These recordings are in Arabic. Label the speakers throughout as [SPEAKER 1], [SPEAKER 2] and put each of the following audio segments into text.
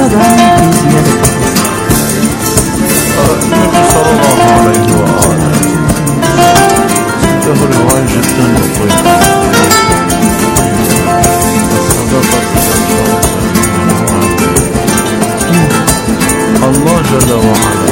[SPEAKER 1] دائما في زيادة
[SPEAKER 2] النبي صلى الله عليه وآله له رواية جدا لطيفة. الله جل وعلا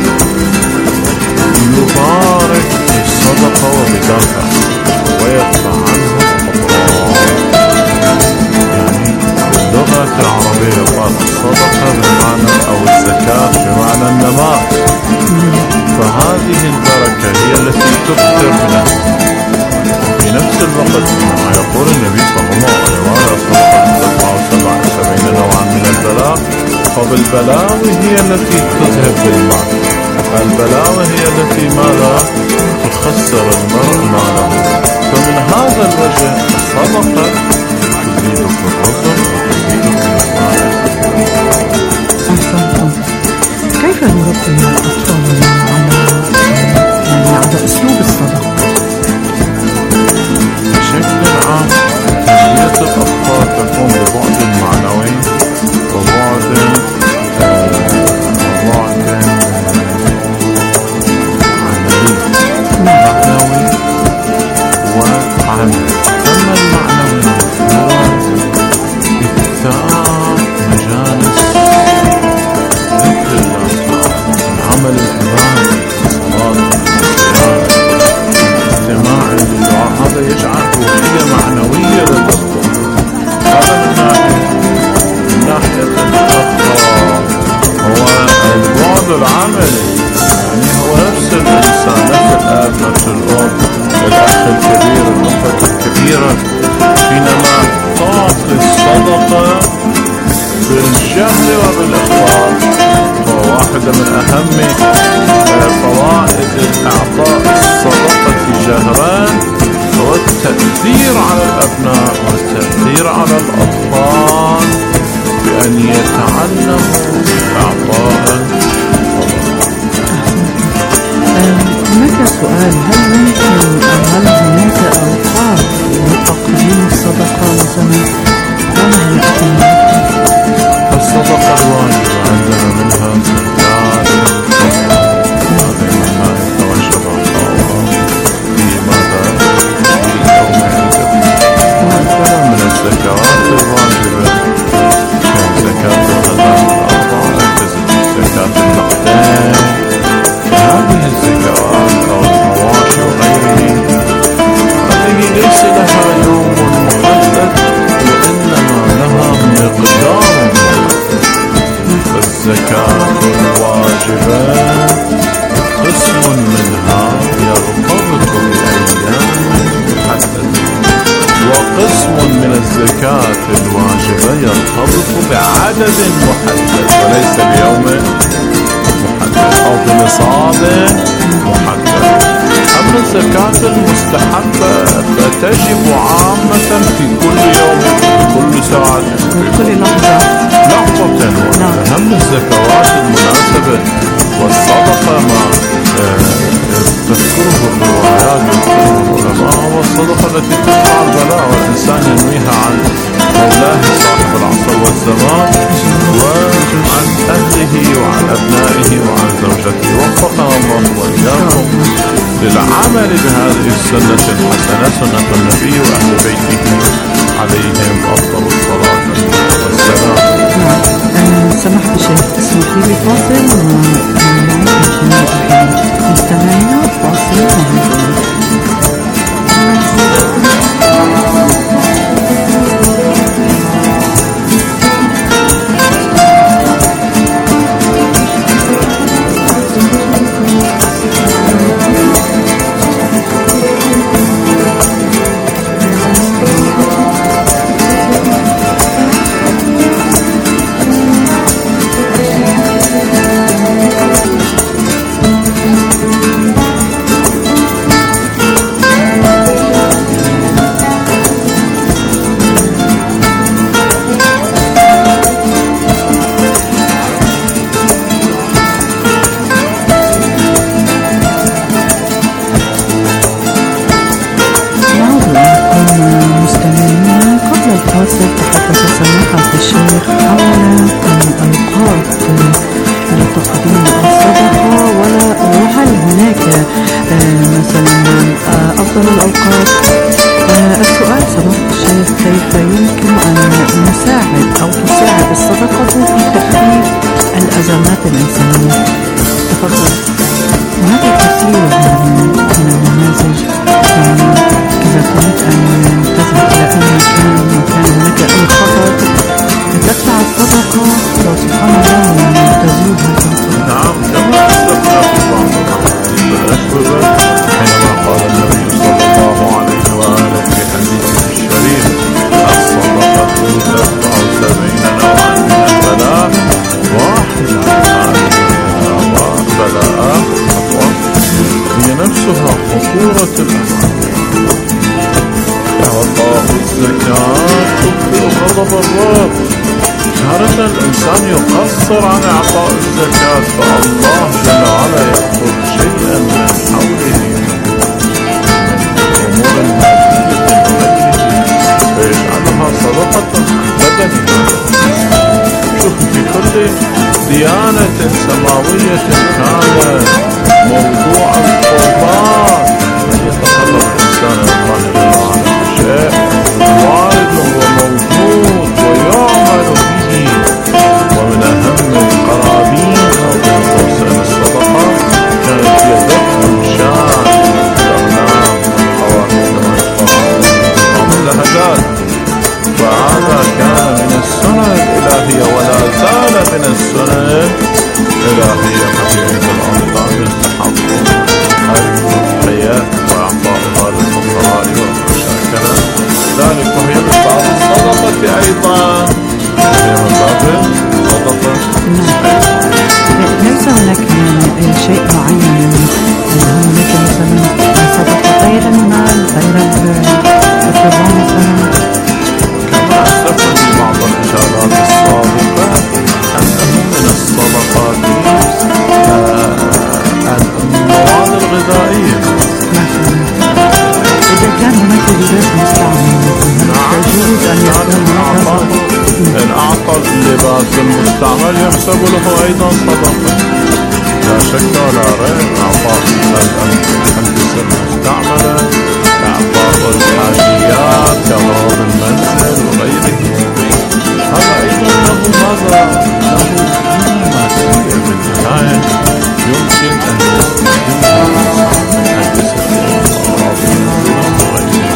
[SPEAKER 2] يبارك بالصدقة وبدافع ويدفع عنها الأضرار. يعني باللغة العربية يقال الصدقة بمعنى أو الزكاة بمعنى النماء، فهذه البركة هي التي تكثر منها. وفي نفس الوقت كما يقول النبي صلى الله عليه وآله الصدقة تدفع 77 نوعا من البلاء، فبالبلاوي هي التي تذهب بالمال. البلاوي هي التي ماذا تخسر المرء ماله. فمن هذا الوجه الصدقة تزيد في الرزق وتزيد في المال.
[SPEAKER 1] كيف نربي أطفالنا على أسلوب الصدقة؟
[SPEAKER 2] بشكل عام تربية الأطفال تكون ببعد معنوي وبعد معنوي وعملي. أما المعنوي هو إكثار مجالس ذكر الله تعالى، عمل العبادة، الصلاة، الصيام، استماع للدعاء، هذا يجعل روحية معنوية للأطفال. هذا من ناحية الأطفال هو البعد العملي. يعني هو نفس الإنسان، نفس الأب، نفس الأم، الأخ الكبير، الأخت الكبيرة، حينما تعطي الصدقة بالجهل وبالإخلاص. وواحدة من أهم فوائد إعطاء الصدقة جهرا هو التأثير على الأبناء والتأثير على الأطفال بأن يتعلموا إعطاء الصدقة.
[SPEAKER 1] هناك سؤال، هل هناك أوقات لتقديم الصدقة مثلا؟
[SPEAKER 2] الصدقة الواجبة عندنا منها زكاة الفطر، هذه منها يتوجب أعطاؤها في ماذا؟ في يوم عيد الفطر. وهكذا من الزكوات الواجبة كزكاة الغنم الأربعة، كزكاة النقدين. هذه الزكوات أو المواشي وغيره هذه ليس لها يوم محدد وإنما لها مقدار. فالزكاة الواجبة قسم منها يرتبط بأيام محددة، وقسم من الزكاة الواجبة يرتبط بعدد محدد وليس بيوم محدد أو بنصاب محدد. أما الزكاة المستحبة فتجب عامة في كل يوم، في كل ساعة،
[SPEAKER 1] في كل لحظة.
[SPEAKER 2] وأهم الزكوات المناسبة والصدقة ما تذكره الروايات ويذكره العلماء هو الصدقة التي تدفع البلاء والإنسان ينويها عن مولاه صاحب العصر والزمان وعن أهله وعن أبنائه وعن زوجته. وفقنا الله وإياكم للعمل بهذه السنة الحسنة، سنة النبي وأهل بيته عليهم أفضل الصلاة والسلام.
[SPEAKER 1] سمحت شيخ اسمح لي فاصل مستمعينا فاصل الالتزامات الإنسانية. تفضل. هناك الكثير من النماذج، إذا كنت أن تذهب إلى أي مكان وكان هناك أي خطر تدفع الصدقة سبحان الله تزول هذه الصدقة.
[SPEAKER 2] نعم، كما أسلفنا في بعض الأخبار حينما قال النبي صلى الله عليه وآله في حديثه الشريف: الصدقة تتبع 70 نوعا من البلاء، واحدة بلاء هي نفسها خطورة الأمر. إعطاء الزكاة تبطئ غضب الرب. تارة الإنسان يقصر عن إعطاء الزكاة فالله جل وعلا يأخذ شيئا من حوله من أمور مادية فيجعلها صدقة بدنها. شوف، في كل ديانة سماوية كانت موضوع القربان يتقرب الإنسان الله جل وعلا بشيء وارد وموجود ويعمل به. ومن أهم القرابين أو من توسع الصدقة كانت هي دفع شان الأغنام والحوادث والذهبات، فهذا كان من السنن الإلهية ولا زال من السنن الإلهية. ففي عيد الأضحى يستحق الحياة وإعطاءها للفقراء والمشاكلة، ذلك وهي من بعض الصدقة أيضا، هي من باب الصدقة.
[SPEAKER 1] ليس هناك شيء معين، هناك مثلا صدقة غير المال غير القربان مثلا.
[SPEAKER 2] كما أسلفنا في بعض الإشارات السابقة أنه من الصدقات المواد الغذائية.
[SPEAKER 1] إذا كان هناك لباس مستعمل يجوز أن يكون هناك.
[SPEAKER 2] إن أعطى اللباس المستعمل يحسب له أيضا صدقة، لا شك ولا ريب. أعطاء الألبسة المستعملة، أعطاء الحاجيات كأغراض المنزل وغيره، هذا أيضا له ماذا؟ له قيمة مادية بالنهاية يمكن أن يستخدمها الإنسان من ألبسة وأغراض المنزل وغيرها.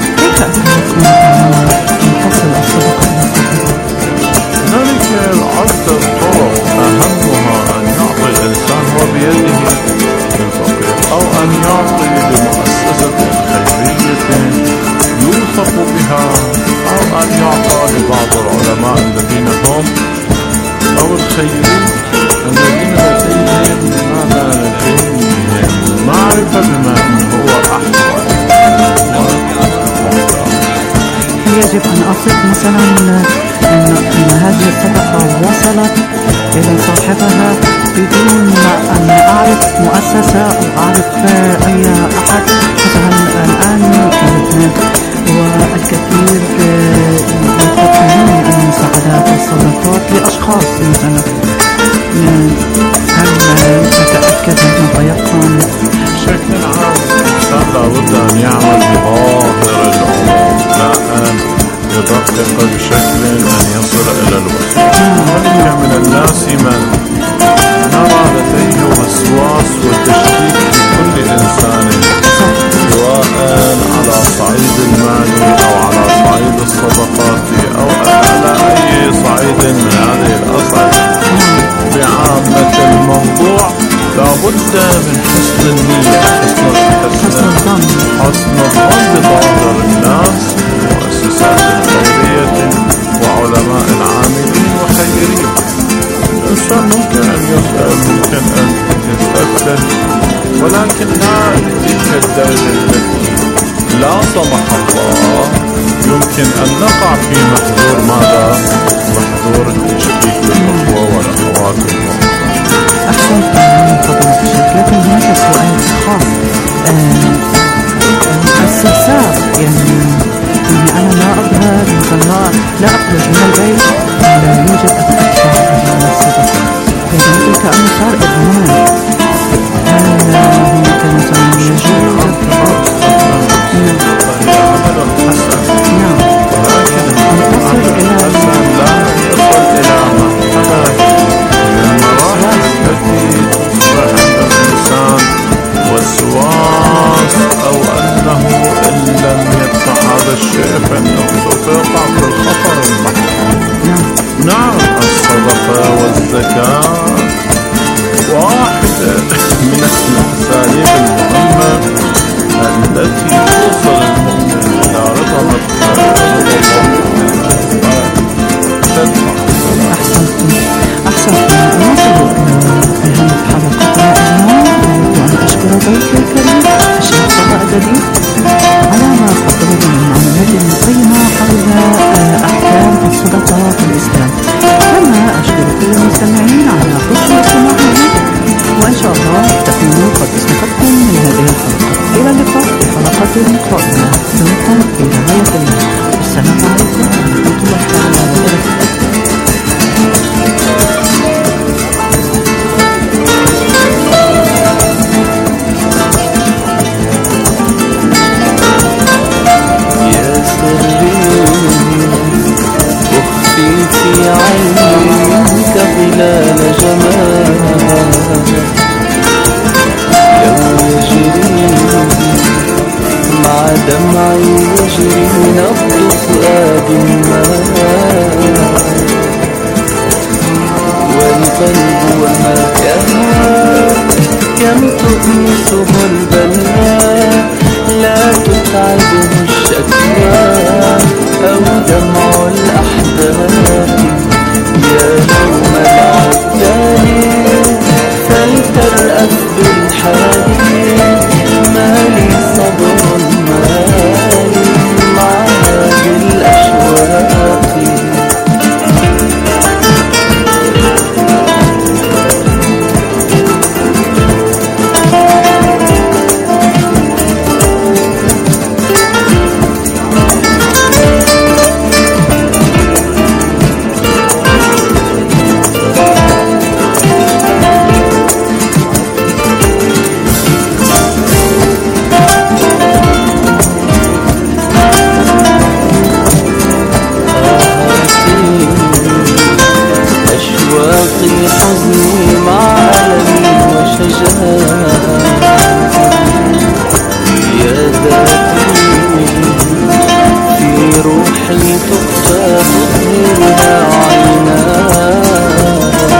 [SPEAKER 1] تصل الصدقة إلى صاحبها؟
[SPEAKER 2] هنالك عدة طرق، أهمها أن يعطي الإنسان هو بيده للفقير، أو أن يعطي لمؤسسة خيرية يوثق بها، أو أن يعطى لبعض العلماء الذين هم أو الخيرين الذين لديهم ماذا؟ لديهم معرفة بما هو أحوال.
[SPEAKER 1] يجب أن أثق مثلا أن هذه الصدقة وصلت إلى صاحبها بدون أن أعرف مؤسسة أو أعرف أي أحد. مثلا الآن والكثير يقدمون المساعدات والصدقات لأشخاص مثلا. هل نتأكد من تيقن؟
[SPEAKER 2] بشكل عام الإنسان لابد أن يعمل بظاهر الأمور، لا أن يدقق بشكل أن يصل إلى الوسواس. هناك من الناس من نرى لديه وسواس وتشكيك في كل إنسان، سواء على صعيد المال أو على صعيد الصدقات أو على أي صعيد من هذه الأصعدة. بعامة الموضوع لابد من حسن النية، حسن الظن بظاهر الناس، مؤسسات خيرية وعلماء عاملين وخيرين. الإنسان ممكن أن يسأل، ممكن أن يستفسر، ولكن لا تلك الدرجة التي لا سمح الله يمكن أن نقع في محظور ماذا؟ محظور التشكيك بالأخوة والأخوات.
[SPEAKER 1] أحسنت من فضلك الشيخ، لكن هناك سؤال خاص. السلسال يعني أنا لا أظهر مثلا لا أخرج من البيت لا يوجد أدفع على الصدقة، لكن كأنه صار إدمان. هل هناك مثلا يجوز ولكن الحسن لا يصل إلى مرحلة من المراحل
[SPEAKER 2] الزكاة واحدة من الأساليب المهمة التي توصل المؤمن إلى رضا ربه
[SPEAKER 1] أحسنتم. نصل إلى نهاية حلقتنا اليوم. أود أن أشكر ضيفي الكريم الشيخ صبا أدبي على ما قدمه من معلومات قيمة حول أحكام الصدقة في الإسلام. كما أشكر كل المستمعين على حسن استماعهم، وإن شاء الله تكونوا قد استفدتم من هذه الحلقة. إلى اللقاء في حلقة قادمة. دمتم في رعاية الله. السلام عليكم ورحمة الله تعالى وبركاته.
[SPEAKER 3] في عينك ظلال جمال يوم يجري مع دمعي يجري نبض فؤاد ما والقلب وما كان كم تؤنسه البلاء لا تتعبه الشكوى أو دمع الأحباب. يا يوم العتاب فلترأف بالحال ما لي صبر مالي مع هذه الأشواق. حزني مع ألمي وشجاعي يا ذاتي في روحي تخفى تظهرها عيناي.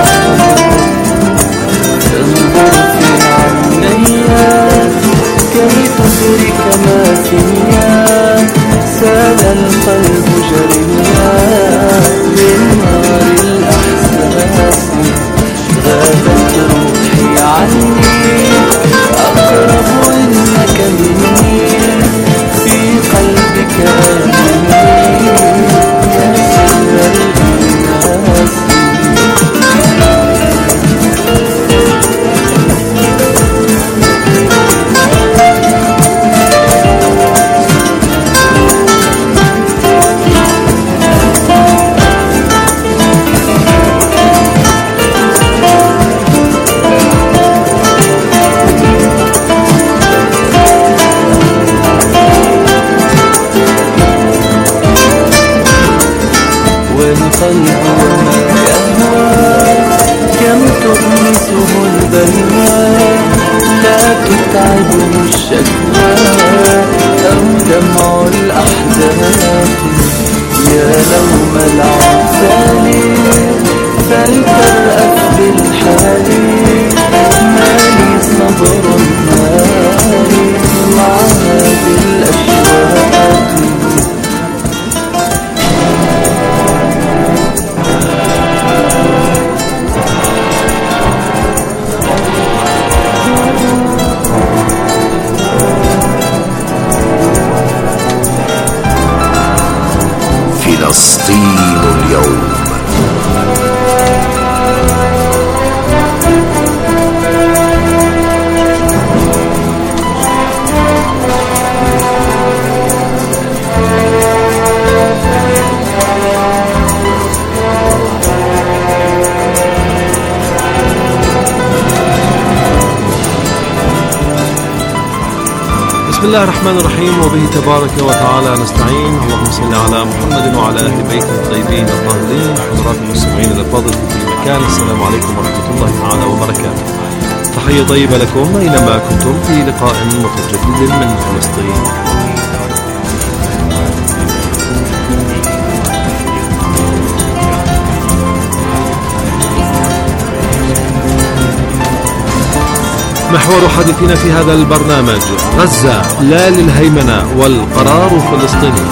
[SPEAKER 3] تنظر في عيني كي تدرك ما فيا. سال القلب جريا من نار الأحساس. غابت روحي عني أقرب إنك مني في قلبك آمني يا سر الإناس. والقلب وما يهوى كم تؤنسه البلاء لا تتعبه الشكوى أو دمع الأحزان. يا لوم العسال فلترأف بالحال ما لي صبر مالي مع هذه الأشواق.
[SPEAKER 4] فلسطين اليوم.
[SPEAKER 5] بسم الله الرحمن الرحيم، وبه تبارك وتعالى نستعين. اللهم صل على محمد وعلى أهل بيته الطيبين الطاهرين. حضرات المستمعين الأفاضل في كل مكان، السلام عليكم ورحمة الله تعالى وبركاته. تحية طيبة لكم أينما كنتم في لقاء متجدد من فلسطين. محور حديثنا في هذا البرنامج: غزة لا للهيمنة والقرار فلسطيني.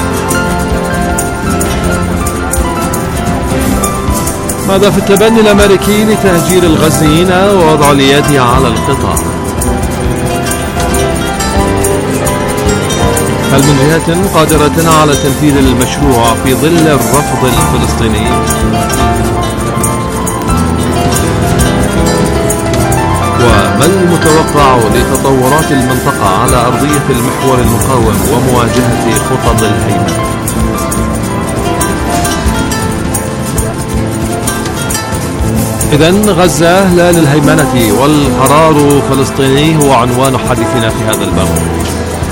[SPEAKER 5] ماذا في التبني الأمريكي لتهجير الغزيين ووضع اليد على القطاع؟ هل من جهة قادرة على تنفيذ المشروع في ظل الرفض الفلسطيني؟ وما المتوقع لتطورات المنطقة على أرضية المحور المقاوم ومواجهة خطط الهيمنة؟ إذن غزة لا للهيمنة والقرار فلسطيني هو عنوان حديثنا في هذا البرنامج.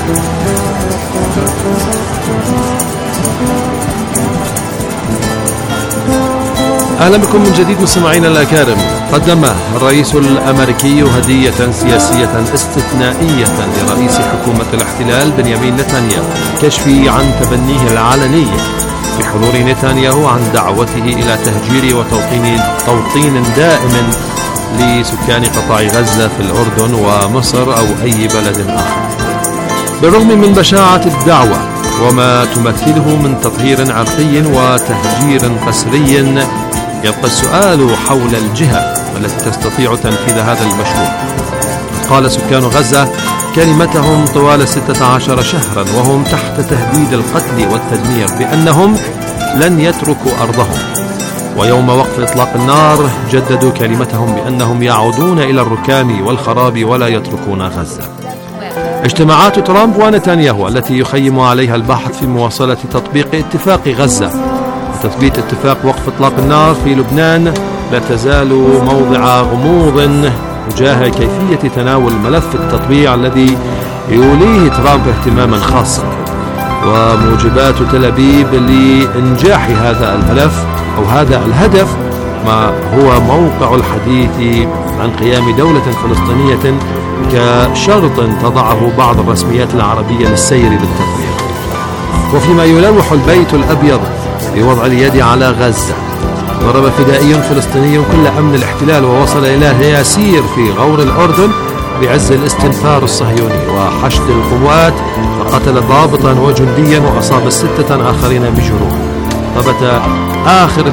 [SPEAKER 5] أهلا بكم من جديد مستمعينا الأكارم. قدم الرئيس الأمريكي هدية سياسية استثنائية لرئيس حكومة الاحتلال بنيامين نتنياهو كشف عن تبنيه العلني بحضور نتنياهو عن دعوته إلى تهجير وتوطين دائم لسكان قطاع غزة في الأردن ومصر أو أي بلد آخر. بالرغم من بشاعة الدعوة وما تمثله من تطهير عرقي وتهجير قسري، يبقى السؤال حول الجهة التي تستطيع تنفيذ هذا المشروع. قال سكان غزة كلمتهم طوال 16 شهرا وهم تحت تهديد القتل والتدمير بأنهم لن يتركوا أرضهم، ويوم وقف إطلاق النار جددوا كلمتهم بأنهم يعودون إلى الركام والخراب ولا يتركون غزة. اجتماعات ترامب ونتنياهو التي يخيم عليها الباحث في مواصلة تطبيق اتفاق غزة وتثبيت اتفاق وقف إطلاق النار في لبنان لا تزال موضع غموض تجاه كيفية تناول ملف التطبيع الذي يوليه ترامب اهتماما خاصا، وموجبات تل أبيب لإنجاح هذا الملف أو هذا الهدف ما هو موقع الحديث عن قيام دولة فلسطينية كشرط تضعه بعض الرسميات العربية للسير بالتطبيع. وفيما يلوح البيت الأبيض بوضع اليد على غزة، ضرب فدائي فلسطيني كل أمن الاحتلال ووصل إلى ياسير في غور الأردن بعز الاستنفار الصهيوني وحشد القوات، فقتل ضابطا وجنديا وأصاب 6 آخرين بجروح. ثبت آخر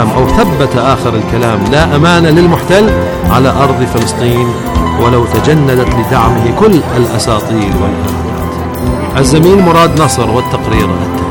[SPEAKER 5] الكلام لا أمان للمحتل على أرض فلسطين ولو تجندت لدعمه كل الأساطيل والإرهابات. الزميل مراد نصر والتقرير التالي.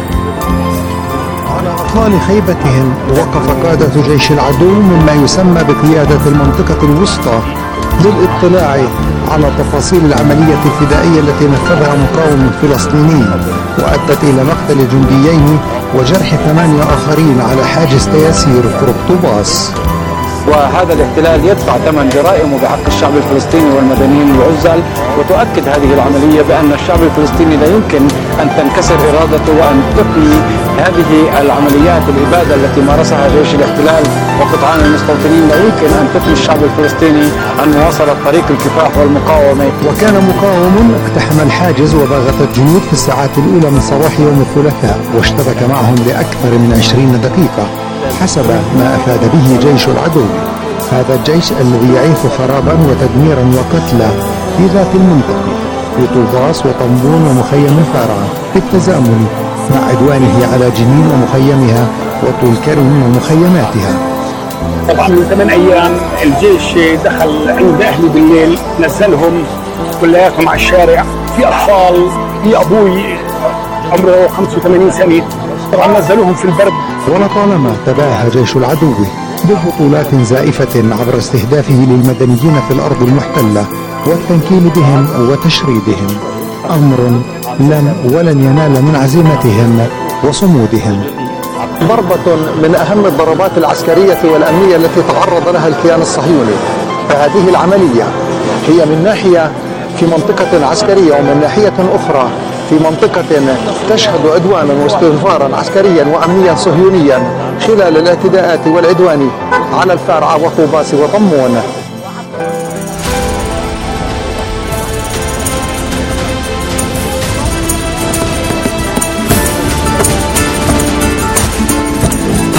[SPEAKER 4] على أطلال خيبتهم وقف قادة جيش العدو مما يسمى بقيادة المنطقة الوسطى للاطلاع على تفاصيل العملية الفدائية التي نفذها مقاوم فلسطيني وأدت إلى مقتل جنديين وجرح 8 آخرين على حاجز تياسير في ربطباس.
[SPEAKER 6] وهذا الاحتلال يدفع ثمن جرائمه بحق الشعب الفلسطيني والمدنيين العزل، وتؤكد هذه العملية بأن الشعب الفلسطيني لا يمكن أن تنكسر إرادته وأن تقني هذه العمليات الإبادة التي مارسها جيش الاحتلال وقطعان المستوطنين. لا يمكن أن تقني الشعب الفلسطيني عن مواصلة طريق الكفاح والمقاومة.
[SPEAKER 4] وكان مقاوم اقتحم الحاجز وباغت الجنود في الساعات الأولى من صباح يوم الثلاثاء واشتبك معهم لأكثر من 20 دقيقة حسب ما أفاد به جيش العدو. هذا الجيش الذي يعيث خرابا وتدميرا وقتلا في ذات المنطقة في طوباس وطنبون ومخيم الفارعة بالتزامن مع عدوانه على جنين ومخيمها وطول كرم ومخيماتها.
[SPEAKER 7] طبعا من 8 أيام الجيش دخل عند أهلي بالليل، نزلهم كلياتهم على الشارع، في أطفال، في أبوي عمره 85 سنة، طبعا نزلوهم في البرد.
[SPEAKER 4] ولطالما تباهى جيش العدو ببطولات زائفة عبر استهدافه للمدنيين في الأرض المحتلة والتنكيل بهم وتشريدهم، أمر ولن ينال من عزيمتهم وصمودهم. ضربة من أهم الضربات العسكرية والأمنية التي تعرض لها الكيان الصهيوني. فهذه العملية هي من ناحية في منطقة عسكرية ومن ناحية أخرى في منطقة تشهد عدوانا واستنفارا عسكريا وأمنيا صهيونيا خلال الاعتداءات والعدوان على الفارعة وطوباس وطمون.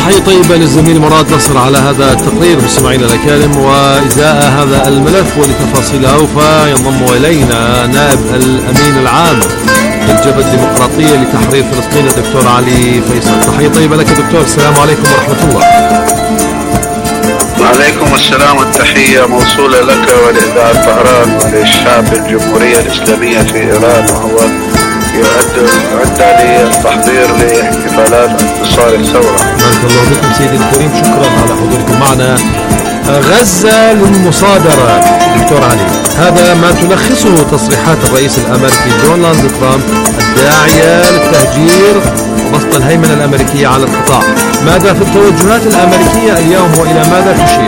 [SPEAKER 5] تحية طيبة للزميل مراد نصر على هذا التقرير مستمعينا الأكارم. وإزاء هذا الملف ولتفاصيله أوفى ينضم إلينا نائب الأمين العام للجبهة الديمقراطية لتحرير فلسطين الدكتور علي فيصل. تحية طيبة لك دكتور، السلام عليكم ورحمة الله.
[SPEAKER 8] وعليكم السلام والتحية موصولة لك ولإذاعة طهران وللشعب الجمهورية الإسلامية في إيران، وهو يعد للتحضير لاحتفالات انتصار الثورة.
[SPEAKER 5] بارك الله بكم سيدي الكريم، شكرا على حضوركم معنا. غزة للمصادرة دكتور علي، هذا ما تلخصه تصريحات الرئيس الأمريكي دونالد ترامب الداعية للتهجير وبسط الهيمنة الأمريكية على القطاع. ماذا في التوجهات الأمريكية اليوم وإلى ماذا تشير؟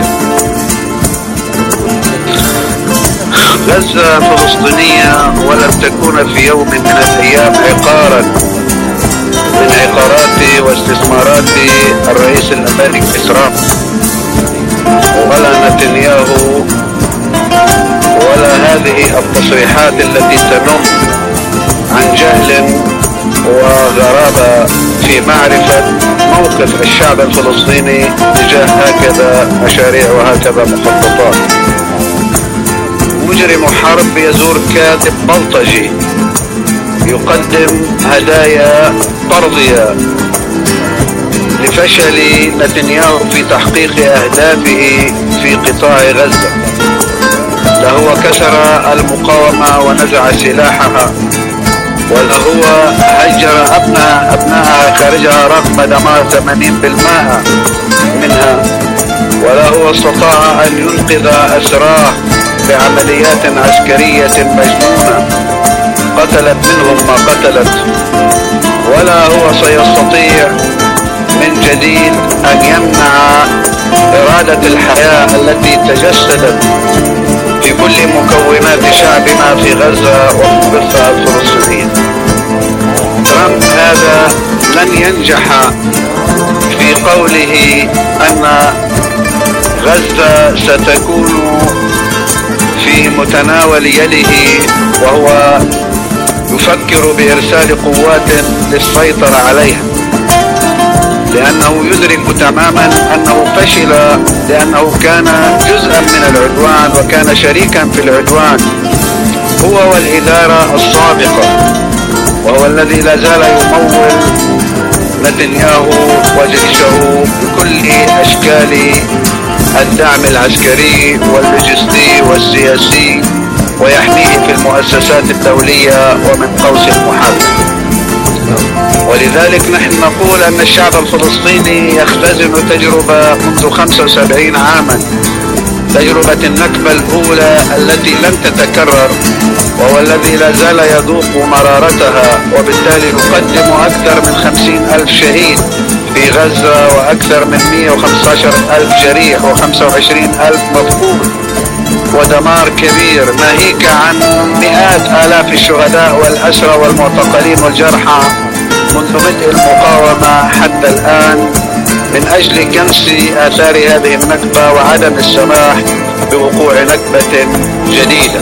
[SPEAKER 8] غزة فلسطينية ولن تكون في يوم من الأيام عقارا من عقارات واستثمارات الرئيس الأمريكي ترامب ولا نتنياهو ولا هذه التصريحات التي تنم عن جهل وغرابة في معرفة موقف الشعب الفلسطيني تجاه هكذا مشاريع وهكذا مخططات. مجرم حرب يزور كاتب بلطجي يقدم هدايا طردية لفشل نتنياهو في تحقيق أهدافه في قطاع غزة. لهو كسر المقاومة ونزع سلاحها، ولهو هجر أبنائها خارجها رغم دمار 80% منها، ولهو استطاع أن ينقذ أسراه بعمليات عسكرية مجنونة قتلت منهم ما قتلت. ولا هو سيستطيع من جديد أن يمنع إرادة الحياة التي تجسدت في كل مكونات شعبنا في غزة وفي الضفة الفلسطينية. ترامب هذا لن ينجح في قوله أن غزة ستكون في متناول يده، وهو يفكر بإرسال قوات للسيطرة عليها، لأنه يدرك تماما أنه فشل، لأنه كان جزءا من العدوان وكان شريكا في العدوان هو والإدارة السابقة، وهو الذي لا زال يمول نتنياهو وجيشه بكل أشكال الدعم العسكري واللوجستي والسياسي، ويحميه في المؤسسات الدولية ومن قوس المحادثة. ولذلك نحن نقول أن الشعب الفلسطيني يختزن تجربة منذ 75 عاما، تجربة النكبة الأولى التي لن تتكرر، وهو الذي لا زال يذوق مرارتها. وبالتالي نقدم أكثر من 50,000 شهيد في غزة وأكثر من 115,000 جريح و25,000 مفقود، ودمار كبير ناهيك عن مئات آلاف الشهداء والأسرى والمعتقلين والجرحى منذ بدء المقاومة حتى الآن، من أجل كنس آثار هذه النكبة وعدم السماح بوقوع نكبة جديدة.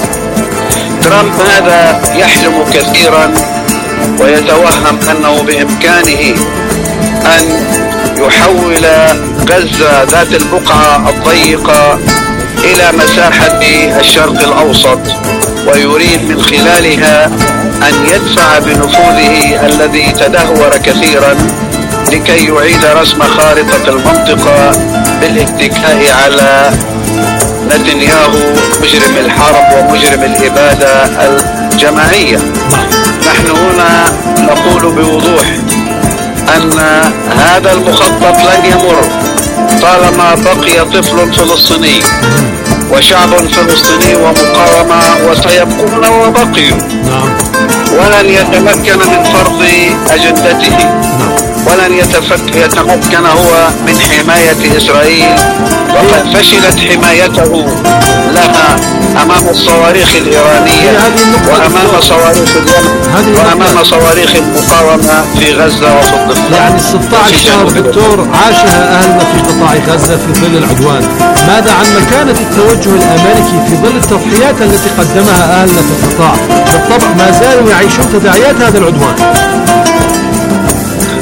[SPEAKER 8] ترامب هذا يحلم كثيرا ويتوهم أنه بإمكانه أن يحول غزة ذات البقعة الضيقة إلى مساحة الشرق الأوسط، ويريد من خلالها أن يدفع بنفوذه الذي تدهور كثيرا لكي يعيد رسم خارطة المنطقة بالاتكاء على نتنياهو مجرم الحرب ومجرم الإبادة الجماعية. نحن هنا نقول بوضوح أن هذا المخطط لن يمر طالما بقي طفل فلسطيني وشعب فلسطيني ومقاومة، وسيبقون وبقيوا، ولن يتمكن من فرض أجندته، ولن يتمكن هو من حماية إسرائيل، وقد فشلت حمايته لها أمام الصواريخ الإيرانية وأمام صواريخ اليمن وأمام صواريخ المقاومة في غزة وفي الضفة.
[SPEAKER 5] يعني 16 شهر دكتور عاشها أهلنا في قطاع غزة في ظل العدوان. ماذا عن مكانة التوجه الأمريكي في ظل التضحيات التي قدمها أهلنا في القطاع؟ بالطبع ما زالوا يعيشون تداعيات هذا العدوان.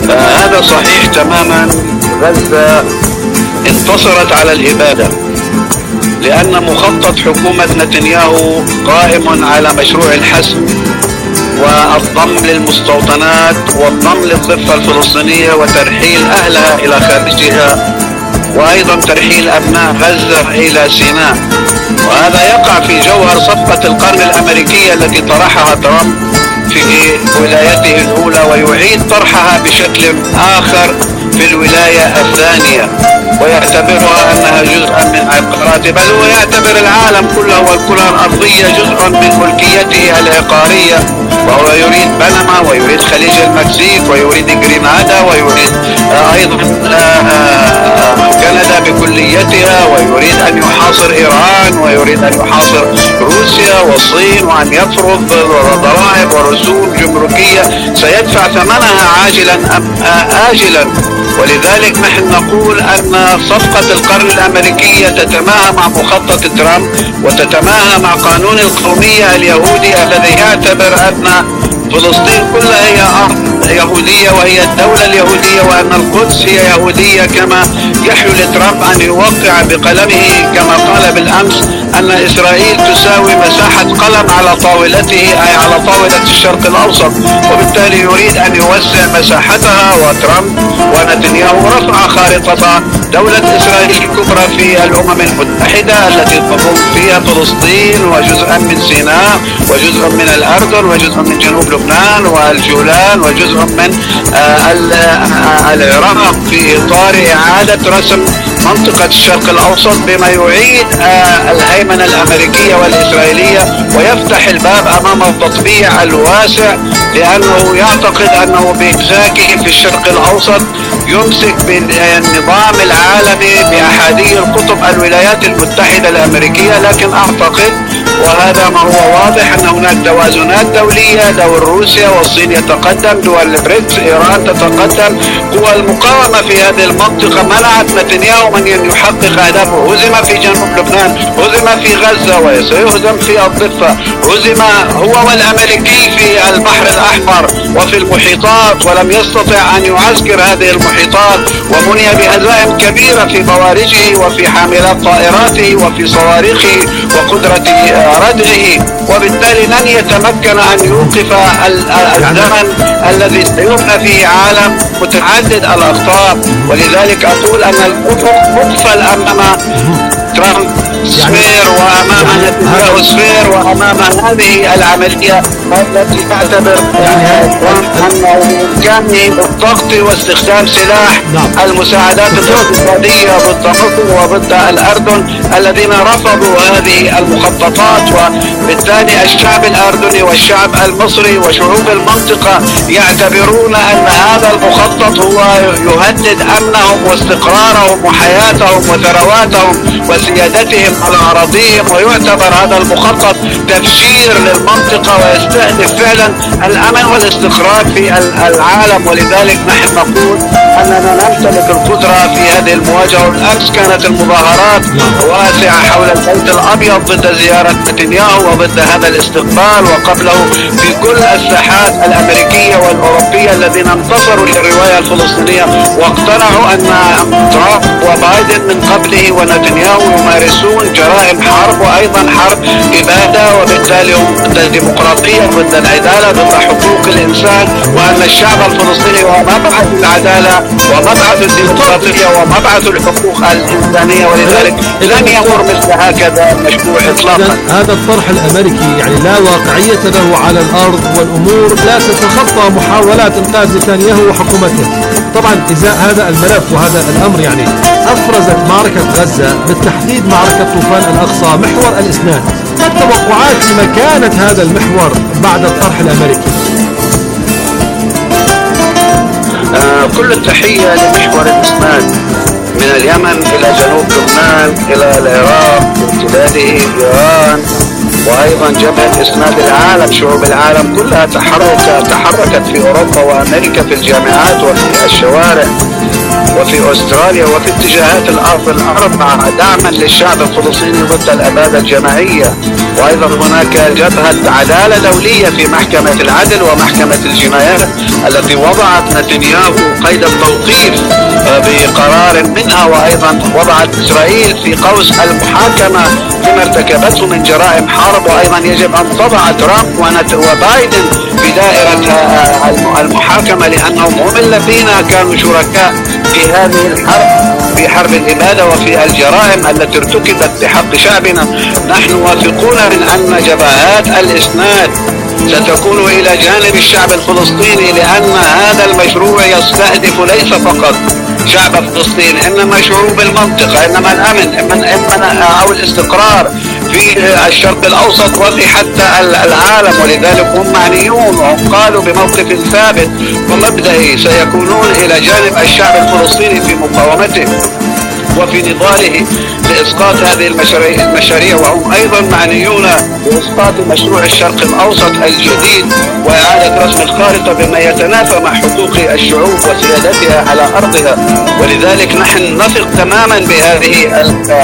[SPEAKER 8] هذا صحيح تماما. غزة انتصرت على الإبادة، لأن مخطط حكومة نتنياهو قائم على مشروع الحسم والضم للمستوطنات والضم للضفة الفلسطينية وترحيل أهلها إلى خارجها، وأيضا ترحيل أبناء غزة إلى سيناء. وهذا يقع في جوهر صفقة القرن الأمريكية التي طرحها ترامب في ولايته الأولى، ويعيد طرحها بشكل آخر في الولاية الثانية، ويعتبرها أنها جزءا من عقاراته، بل هو يعتبر العالم كله والكرة الأرضية جزء من ملكيته العقارية. وهو يريد بنما، ويريد خليج المكسيك، ويريد غرينادا، ويريد أيضا كندا بكليتها، ويريد أن يحاصر إيران، ويريد أن يحاصر روسيا والصين، وأن يفرض ضرائب ورسوم جمركية سيدفع ثمنها عاجلا أم آجلا. ولذلك نحن نقول أن صفقة القرن الأمريكية تتماهى مع مخطط ترامب، وتتماهى مع قانون القومية اليهودي الذي يعتبر أن فلسطين كلها هي أرض يهودية وهي الدولة اليهودية، وأن القدس هي يهودية، كما يحلو لترامب أن يوقع بقلمه كما قال بالأمس أن إسرائيل تساوي مساحة قلم على طاولته، أي على طاولة الشرق الأوسط، وبالتالي يريد أن يوسع مساحتها. وترامب ونتنياهو رفع خارطة دولة إسرائيل الكبرى في الأمم المتحدة التي تضم فيها فلسطين وجزءا من سيناء وجزء من الأردن وجزء من جنوب لبنان والجولان وجزء من العراق، في إطار إعادة رسم منطقة الشرق الأوسط بما يعيد الهيمنة الأمريكية والإسرائيلية، ويفتح الباب أمام التطبيع الواسع، لأنه يعتقد أنه بإمساكه في الشرق الأوسط يمسك بالنظام العالمي بأحادي القطب الولايات المتحدة الأمريكية. لكن أعتقد، وهذا ما هو واضح، أن هناك توازنات دولية، دول روسيا والصين يتقدم، دول البريكس، إيران تتقدم، قوى المقاومة في هذه المنطقة منعت نتنياهو من أن يحقق أهدافه. هزم في جنوب لبنان، هزم في غزة، وسيهزم في الضفة، هزم هو والأمريكي في البحر الأحمر وفي المحيطات، ولم يستطع أن يعسكر هذه المحيطات، ومني بهزائم كبيرة في بوارجه وفي حاملات طائراته وفي صواريخه وقدرة ردعه، وبالتالي لن يتمكن أن يوقف الزمن الذي سيبنى فيه عالم متعدد الأخطار. ولذلك أقول أن الأفق مقفل أمام ترامب سفير وأمام نتنياهو سفير وأمام هذه العملية التي تعتبر أنه بإمكانه الضغط واستخدام سلاح المساعدات الاقتصادية ضد مصر وضد الأردن الذين رفضوا هذه المخططات. وبالتالي الشعب الأردني والشعب المصري وشعوب المنطقة يعتبرون أن هذا المخطط هو يهدد أمنهم واستقرارهم وحياتهم وثرواتهم وسيادتهم على أراضيهم، ويعتبر هذا المخطط تفجير للمنطقة ويستهدف فعلا الأمن والاستقرار في العالم. ولذلك نحن نقول أننا نمتلك القدرة في هذه المواجهة. والأمس كانت المظاهرات واسعة حول البيت الأبيض ضد زيارة نتنياهو وضد هذا الاستقبال، وقبله في كل الساحات الأمريكية والأوروبية الذين انتصروا للرواية الفلسطينية واقتنعوا أن ترامب وبايدن من قبله ونتنياهو يمارسون جرائم حرب وأيضا حرب إبادة، وبالتالي هم ضد الديمقراطية ضد العدالة ضد حقوق الإنسان، وأن الشعب الفلسطيني هو مبعث العدالة ومبعث الديمقراطية ومبعث الحقوق الإنسانية. ولذلك لن يمر مثل هكذا مشروع إطلاقا.
[SPEAKER 5] هذا الطرح الأمريكي يعني لا واقعية له على الأرض، والأمور لا تتخطى محاولات إنقاذ نتنياهو وحكومته. طبعا إزاء هذا الملف وهذا الأمر يعني أفرزت معركة غزة، بالتحديد معركة طوفان الأقصى، محور الإسناد. ما التوقعات لمكانة هذا المحور بعد الطرح الأمريكي؟
[SPEAKER 8] كل التحية لمحور الإسناد من اليمن إلى جنوب لبنان إلى العراق امتداده إيران، وأيضا جبهة إسناد العالم، شعوب العالم كلها تحركت في أوروبا وأمريكا في الجامعات وفي الشوارع وفي أستراليا وفي اتجاهات الأرض الأربعة دعما للشعب الفلسطيني ضد الأبادة الجماعية. وأيضا هناك جبهة عدالة دولية في محكمة العدل ومحكمة الجنايات التي وضعت نتنياهو قيد التوقيف بقرار منها، وأيضا وضعت إسرائيل في قوس المحاكمة فيما ارتكبته من جرائم حرب. وأيضا يجب أن تضع ترامب وبايدن في دائرة المحاكمة، لأنهم هم الذين كانوا شركاء في هذه الحرب، في حرب الإبادة وفي الجرائم التي ارتكبت بحق شعبنا. نحن واثقون من أن جبهات الإسناد ستكون إلى جانب الشعب الفلسطيني، لأن هذا المشروع يستهدف ليس فقط شعب فلسطين، إنما شعوب المنطقة، إنما الأمن أو الاستقرار في الشرق الأوسط وفي حتى العالم. ولذلك هم معنيون، وهم قالوا بموقف ثابت ومبدئي سيكونون إلى جانب الشعب الفلسطيني في مقاومته وفي نضاله لإسقاط هذه المشاريع. وهم أيضا معنيون بإسقاط مشروع الشرق الأوسط الجديد وإعادة رسم الخارطة بما يتنافى مع حقوق الشعوب وسيادتها على أرضها. ولذلك نحن نثق تماما بهذه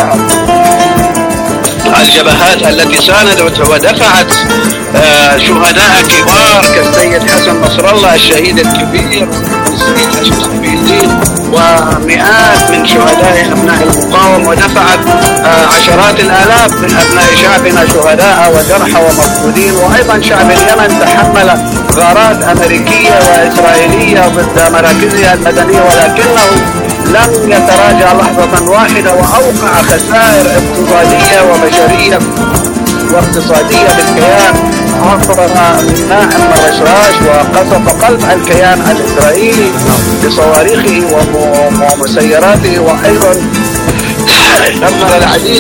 [SPEAKER 8] الجبهات التي ساندت ودفعت شهداء كبار كالسيد حسن نصر الله الشهيد الكبير والسيد أشرف سبيل الدين ومئات من شهداء أبناء المقاومة، ودفعت عشرات الآلاف من أبناء شعبنا شهداء وجرحى ومفقودين. وأيضا شعب اليمن تحمل غارات أمريكية وإسرائيلية ضد مراكزها المدنية، ولكنه لم يتراجع لحظة واحدة وأوقع خسائر اقتصادية وبشرية واقتصادية بالكيان، عصر ميناء الرشراش وقصف قلب الكيان الإسرائيلي بصواريخه ومسيراته، وأيضا دمر العديد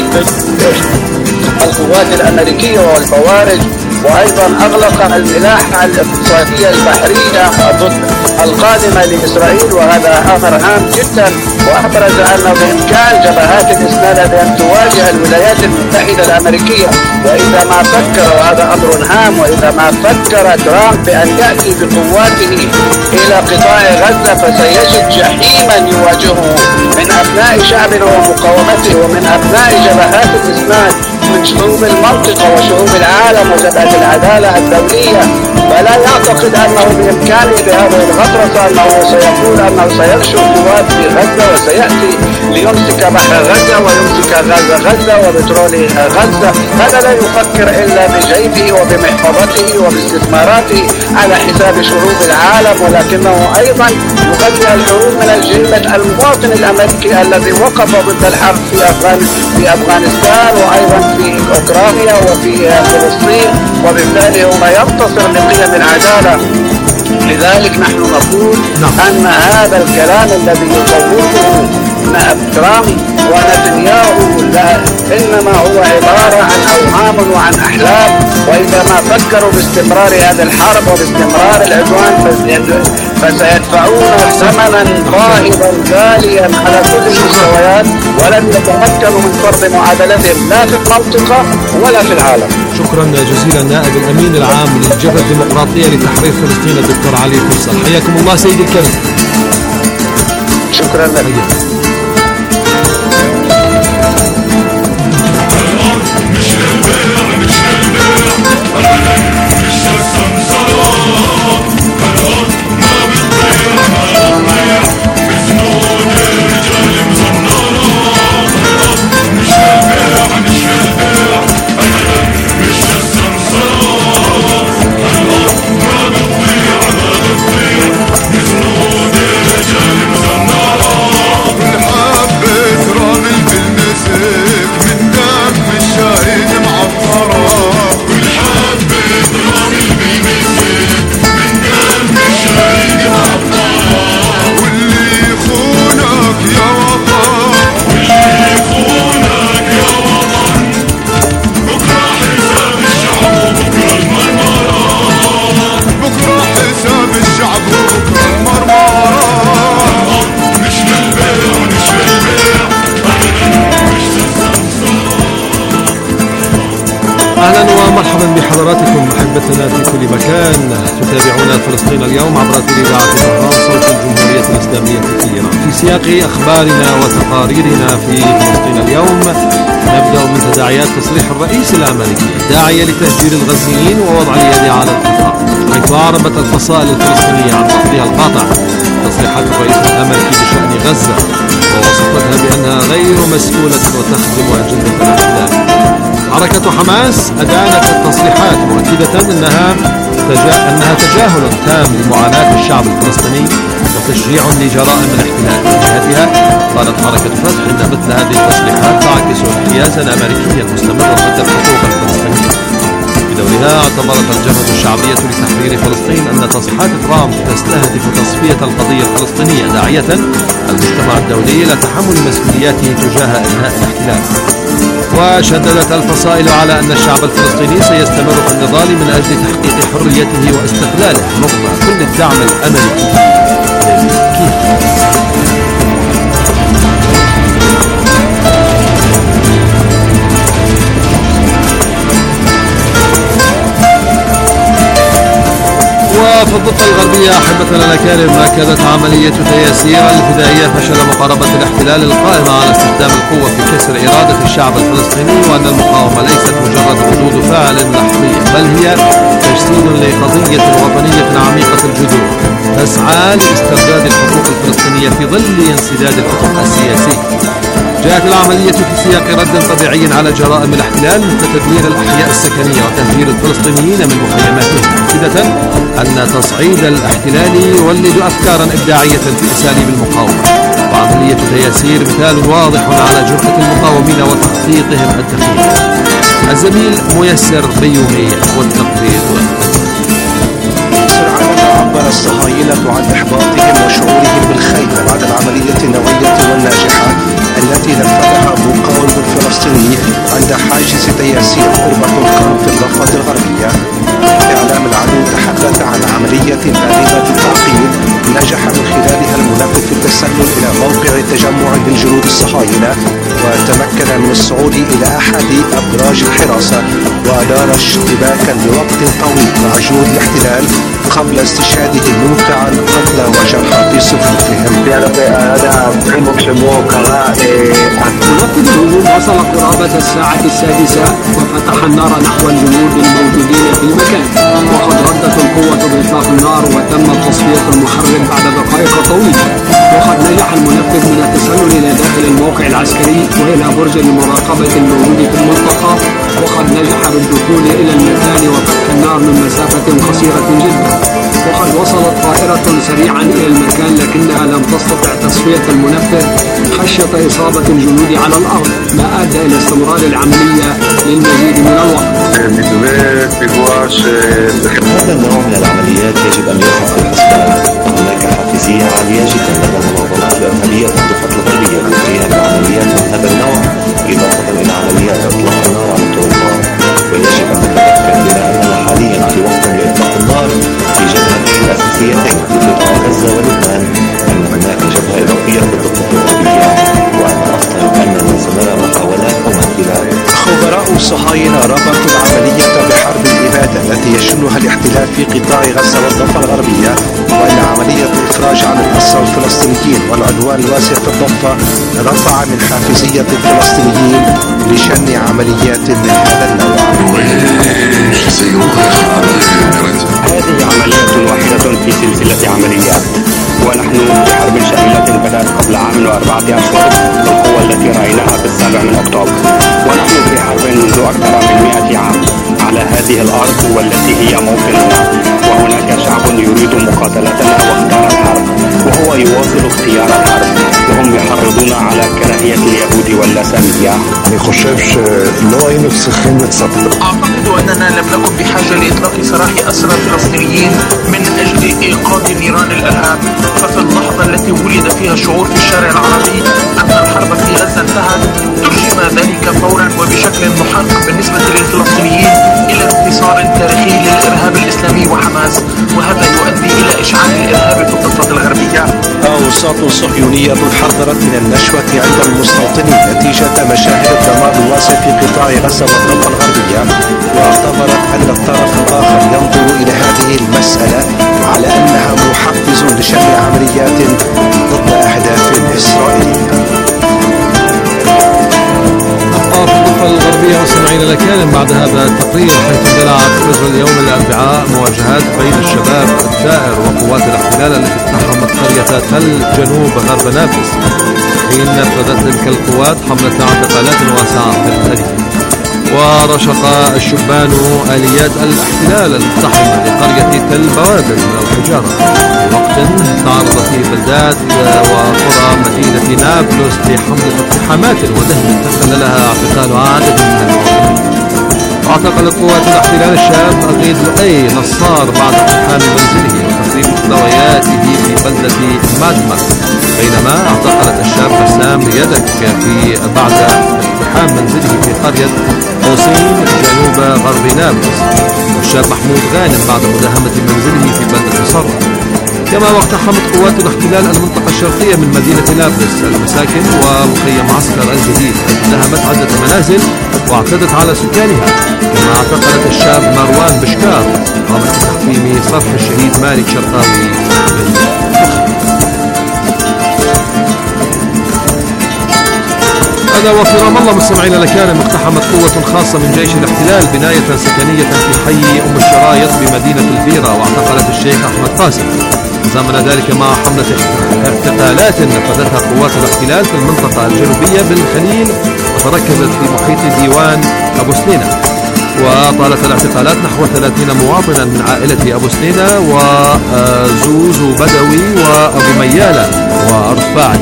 [SPEAKER 8] من القوات الأمريكية والبوارج، وأيضا أغلق الملاحة الاقتصادية البحرية ضد القادمة لإسرائيل، وهذا أمر هام جدا. وأبرز أنه بإمكان جبهات الإسناد أن تواجه الولايات المتحدة الأمريكية، وإذا ما فكر، وهذا أمر هام، وإذا ما فكر ترامب بأن يأتي بقواته إلى قطاع غزة فسيجد جحيما يواجهه من أبناء شعبنا ومقاومته ومن أبناء جبهات الإسناد من شعوب المنطقة وشعوب العالم وجبهة العدالة الدولية. فلا يعتقد أنه بإمكانه بهذه الغطرسة أنه سيقول أنه سيرشد قوات في غزة وسيأتي ليمسك بحر غزة ويمسك غاز غزة وبترول غزة. هذا لا يفكر إلا بجيبه وبمحفظته وباستثماراته على حساب شعوب العالم، ولكنه أيضا يغذي الحروب من الجيبة المواطن الأمريكي الذي وقف ضد الحرب في أفغانستان وأيضا في أوكرانيا وفي فلسطين، وبالتالي هو ينتصر لقيم العدالة. لذلك نحن نقول أن هذا الكلام الذي يصوره ترامب ونتنياهو إنما هو عبارة عن أوهام وعن أحلام. وإذا ما فكروا باستمرار هذه الحرب وباستمرار العدوان فسيدفعون ثمنا باهظا غاليا على كل المستويات، ولن يتمكنوا من فرض معادلتهم لا في المنطقة ولا في العالم.
[SPEAKER 5] شكرا جزيلا نائب الأمين العام للجبهة الديمقراطية لتحرير فلسطين الدكتور علي فيصل، حياكم الله سيدي الكريم.
[SPEAKER 8] شكرا لك.
[SPEAKER 5] وسهلا بحضراتكم أحبتنا في كل مكان. تتابعون فلسطين اليوم عبر إذاعة طهران صوت الجمهورية الإسلامية في إيران. في سياق أخبارنا وتقاريرنا في فلسطين اليوم نبدأ من تداعيات تصريح الرئيس الأمريكي الداعية لتهجير الغزيين ووضع اليد على القطاع، حيث أعربت الفصائل الفلسطينية عن رفضها القاطع تصريحات الرئيس الأمريكي بشأن غزة، ووصفتها بأنها غير مسؤولة وتخدم أجندة الاحتلال. حركة حماس أدانت التصريحات مؤكدة أنها تجاهل تام لمعاناة الشعب الفلسطيني وتشجيع لجرائم الاحتلال. من جهتها قالت حركة فتح أن مثل هذه التصريحات تعكس انحيازا أمريكيا مستمرا ضد الحقوق الفلسطينية. بدورها اعتبرت الجبهة الشعبية لتحرير فلسطين أن تصريحات ترامب تستهدف تصفية القضية الفلسطينية، داعية المجتمع الدولي إلى تحمل مسؤولياته تجاه إنهاء الاحتلال. وشددت الفصائل على أن الشعب الفلسطيني سيستمر في النضال من أجل تحقيق حريته واستقلاله رغم كل الدعم الأمريكي وفي الضفة الغربية أحبتنا الأكارم أكدت عملية تيسير الفدائية فشل مقاربة الاحتلال القائمة على استخدام القوة في كسر إرادة الشعب الفلسطيني، وأن المقاومة ليست مجرد ردود فعل لحظية بل هي تجسيد لقضية وطنية عميقة الجذور تسعى لاسترداد الحقوق الفلسطينية في ظل انسداد الأفق السياسي. جاءت العملية في سياق رد طبيعي على جرائم الاحتلال مثل تدمير الأحياء السكنية وتهجير الفلسطينيين من مخيماتهم، مؤكدة أن تصعيد الاحتلال يولد أفكارا إبداعية في أساليب المقاومة. وعملية تيسير مثال واضح على جرأة المقاومين وتخطيطهم الدقيق. الزميل ميسر بيومي والتقرير.
[SPEAKER 9] عبر الصهاينة عن إحباطهم وشعورهم بالخيبة بعد العملية النوعية والناجحة التي نفذها المقاوم الفلسطيني عند حاجز تيسير قرب طولكرم في الضفة الغربية. إعلام العدو تحدث عن عملية بالغة التعقيد نجح من خلالها المنفذ في التسلل إلى موقع تجمع للجنود الصهاينة، وتمكن من الصعود إلى أحد أبراج الحراسة ودار اشتباكا لوقت طويل مع جنود الاحتلال قبل استشهاده موقعا قتلى وجرحى في صفوفهم.
[SPEAKER 10] منفذ الهجوم وصل قرابة الساعة 6 وفتح النار نحو الجنود الموجودين في المكان، وقد ردت القوة بإطلاق النار وتم تصفية المحرك بعد دقائق طويلة. وقد نجح المنفذ من التسلل إلى داخل الموقع العسكري وإلى برج المراقبة الموجود في المنطقة، وقد نجح بالدخول إلى المكان وفتح النار من مسافة قصيرة جدا. وقد وصلت طائرة سريعا إلى المكان لكنها لم تستطع تصفية المنفذ خشية إصابة الجنود على الأرض، ما أدى إلى استمرار العملية للمزيد من الوقت.
[SPEAKER 9] هذا النوع من العمليات يجب أن يخف الحسبان. هناك حافزية عالية جدا لدى منظمات الإرهابية في الضفة الغربية لتجريها بعمليات من هذا النوع، إضافة إلى عمليات إطلاق النار على الطرقات. ويجب أن نتذكر بما أننا حاليا في وقت لإطلاق النار في جبهتين أساسيتين في قطاع غزة ولبنان، أن هناك جبهة إضافية في الضفة الغربية، وأن أفضل أننا نستمر محاولات مماثلة.
[SPEAKER 11] خبراء الصهاينة ربطوا العملية بحرب الإبادة التي يشنها الاحتلال في قطاع غزة والضفة الغربية، وأن عملية الإفراج عن الأسرى الفلسطينيين والعدوان الواسع في الضفة رفع من حافزية الفلسطينيين لشن عمليات من هذا النوع.
[SPEAKER 10] هذه عملية واحدة في سلسلة عمليات، ونحن في حرب شاملة بدأت قبل عام و4 أشهر بالقوة التي رأيناها في 7 أكتوبر، ونحن في حرب منذ أكثر من 100 عام على هذه الأرض والتي هي موطننا، وهناك شعب يريد مقاتلتنا واختار الحرب، وهو يواصل اختيار الحرب، وهم يحرضون على كراهية اليهود واللسانية.
[SPEAKER 12] أعتقد أننا لم نكن بحاجة لإطلاق سراح أسرى فلسطينيين من أجل إيقاظ نيران الإرهاب، ففي اللحظة التي ولد فيها الشعور في الشارع العربي أن الحرب في غزة انتهت، ترجم ذلك فورا وبشكل محقق بالنسبة للفلسطينيين إلى انتصار تاريخي للإرهاب الإسلامي وحماس، وهذا يؤدي إلى إشعال الإرهاب في الضفة الغربية.
[SPEAKER 11] أوساط صهيونية حذرت من النشوة عند المستوطنين نتيجة مشاهد الدمار الواسع الواسع في قطاع غزة والضفة الغربية، واعتبرت أن الطرف الآخر ينظر إلى هذه المسألة على أنها محفز لشن عمليات ضد أهداف إسرائيلية.
[SPEAKER 5] نبقى في الضفة الغربية مستمعين الأكارم بعد هذا التقرير، حيث اندلعت فجر اليوم الأربعاء مواجهات بين الشباب الثائر وقوات الاحتلال التي اقتحمت قرية تل جنوب غرب نابلس، حين نفذت تلك القوات حملة اعتقالات واسعة في القرية. ورشق الشبان آليات الاحتلال المقتحمة لقرية تل بوادر من الحجارة، في وقت تعرض فيه بلدات وقرى مدينة نابلس لحملة اقتحامات ودهم تخللها اعتقال عدد من المواطنين. واعتقلت قوات الاحتلال الشاب عقيد لؤي نصار بعد اقتحام منزله وتخريب محتوياته في بلدة مادما، بينما اعتقلت الشاب بسام يدك بعد اقتحام منزله في قرية قوسين جنوب غرب نابلس، والشاب محمود غانم بعد مداهمة منزله في بلدة صرة. كما واقتحمت قوات الاحتلال المنطقة الشرقية من مدينة نابلس المساكن ومخيم عسكر الجديد، داهمت عدة منازل واعتدت على سكانها. كما اعتقلت الشاب مروان بشكار قامت بتحكيم صرح الشهيد مالك شرقاوي هذا. وفي رام الله مستمعينا الأكارم اقتحمت قوة خاصة من جيش الاحتلال بناية سكنية في حي أم الشرايط بمدينة البيرة، واعتقلت الشيخ أحمد قاسم. زمن ذلك مع حملة اعتقالات نفذتها قوات الاحتلال في المنطقة الجنوبية بالخليل وتركزت في محيط ديوان أبو سنينة. وطالت الاعتقالات نحو 30 مواطنا من عائلة أبو سنينة وزوز بدوي وأبو ميالة ورفاعي.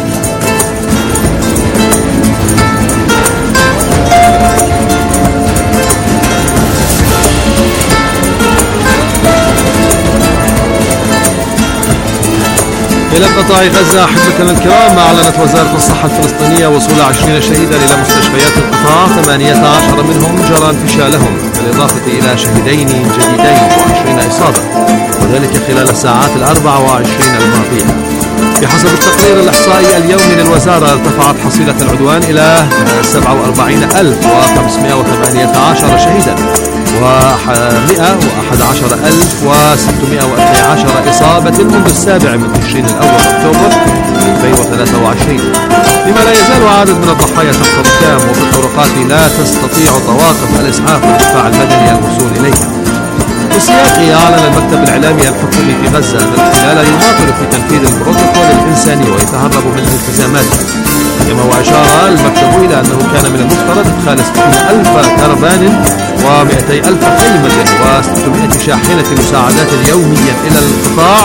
[SPEAKER 5] إلى قطاع غزة أحبتنا الكرام، أعلنت وزارة الصحة الفلسطينية وصول 20 شهيدا إلى مستشفيات القطاع، 18 منهم جرى انفشالهم، بالإضافة إلى شهيدين جديدين و20 إصابة، وذلك خلال الساعات 24 الماضية. بحسب التقرير الإحصائي اليومي للوزارة ارتفعت حصيلة العدوان إلى 47,518 شهيدا و111,612 إصابة منذ 7 من تشرين الأول أكتوبر 2023، بما لا يزال عدد من الضحايا تحت الركام وفي الطرقات لا تستطيع طواقم الإسعاف والدفاع المدني الوصول إليها. في سياقه أعلن المكتب الإعلامي الحكومي في غزة أن الاحتلال يماطل في تنفيذ البروتوكول الإنساني ويتهرب من التزاماته، كما وأشار المكتب إلى أنه كان من المفترض إدخال 60,000 كرفان و200,000 خيمة و600 شاحنة مساعدات يوميا إلى القطاع،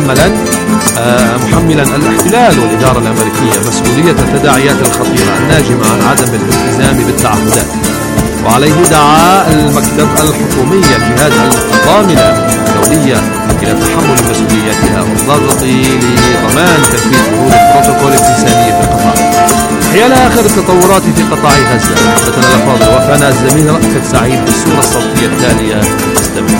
[SPEAKER 5] محملا الاحتلال والإدارة الأمريكية مسؤولية التداعيات الخطيرة الناجمة عن عدم الالتزام بالتعهدات. وعليه دعا المكتب الحكومي الجهات الضامنة الدولية إلى تحمل مسؤولياتها والضغط لضمان تنفيذ بنود البروتوكول الإنساني في القطاع. حيال آخر التطورات في قطاع غزة أحبتنا الأفاضل، وفانا الزميل رأفت سعيد بالصورة الصوتية التالية. استمع.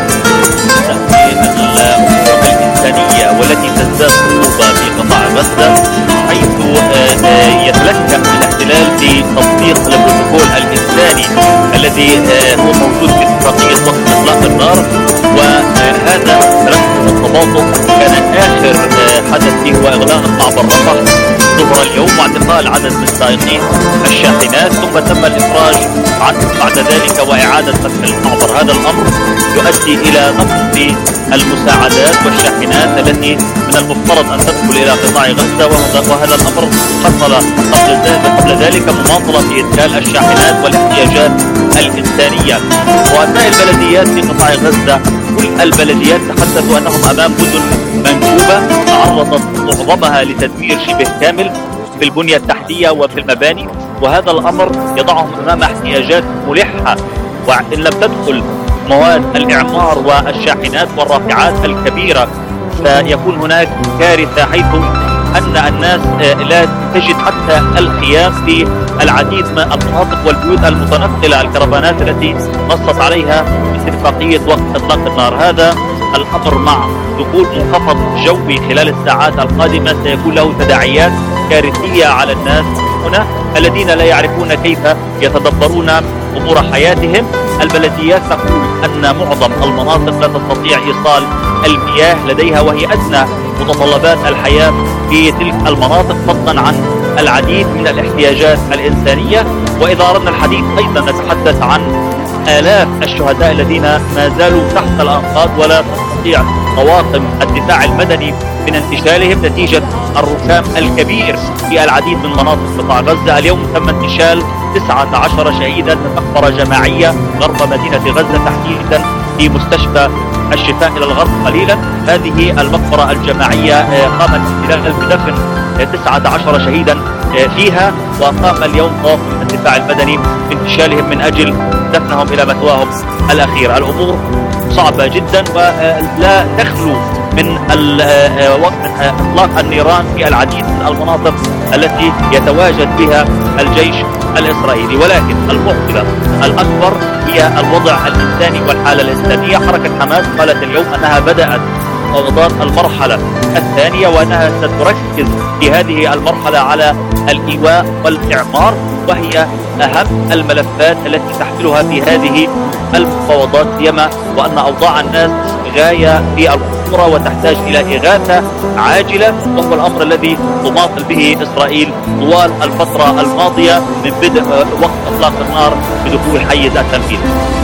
[SPEAKER 13] الإنسانية والتي تزداد صعوبة في قطاع غزة، حيث يتلكأ الاحتلال بتطبيق البروتوكول الإنساني الذي هو موجود في اتفاقية وقف إطلاق النار، وهذا رسم التباطؤ كان آخر حدث فيه هو إغلاق معبر رفح ظهر اليوم واعتقال عدد من سائقين الشاحنات، ثم تم الإفراج بعد ذلك وإعادة فتح المعبر. هذا الأمر يؤدي إلى نقص في المساعدات والشاحنات التي من المفترض أن تدخل إلى قطاع غزة، وهذا الأمر حصل قبل ذلك مماطلة في إدخال الشاحنات والاحتياجات الإنسانية. وأبناء البلديات في قطاع غزة كل البلديات تحدثوا أنهم أمام مدن منكوبة تعرضت معظمها لتدمير شبه كامل في البنية التحتية وفي المباني، وهذا الأمر يضعهم أمام احتياجات ملحة، وإن لم تدخل مواد الإعمار والشاحنات والرافعات الكبيرة فيكون هناك كارثة، حيث أن الناس لا تجد حتى الخيام في العديد من المناطق والبيوت المتنقلة، الكرفانات التي نصت عليها اتفاقية وقف إطلاق النار. هذا الأمر مع دخول منخفض جوي خلال الساعات القادمة سيكون له تداعيات كارثية على الناس هنا الذين لا يعرفون كيف يتدبرون أمور حياتهم. البلديات تقول أن معظم المناطق لا تستطيع إيصال المياه لديها، وهي أدنى متطلبات الحياة في تلك المناطق، فضلا عن العديد من الاحتياجات الإنسانية. وإذا أردنا الحديث أيضا نتحدث عن آلاف الشهداء الذين ما زالوا تحت الأنقاض ولا تستطيع طواقم الدفاع المدني من انتشالهم نتيجة الركام الكبير في العديد من مناطق قطاع غزة. اليوم تم انتشال 19 شهيدا من مقبرة جماعية غرب مدينة غزة، تحديدا في مستشفى الشفاء إلى الغرب قليلا. هذه المقبرة الجماعية قام الاحتلال بدفن 19 شهيدا فيها، وقام اليوم طاقم الدفاع المدني بانتشالهم من أجل دفنهم إلى مثواهم الأخير. الأمور صعبة جدا ولا تخلو من إطلاق النيران في العديد من المناطق التي يتواجد بها الجيش الإسرائيلي، ولكن المعضلة الأكبر هي الوضع الإنساني والحالة الإنسانية. حركة حماس قالت اليوم أنها بدأت مفاوضات المرحلة الثانية، وأنها ستركز في هذه المرحلة على الإيواء والإعمار، وهي أهم الملفات التي تحملها في هذه المفاوضات، سيما وأن أوضاع الناس غاية في الخطورة وتحتاج إلى إغاثة عاجلة، وهو الأمر الذي تماطل به إسرائيل طوال الفترة الماضية من بدء وقت إطلاق النار بدخول حيز التنفيذ.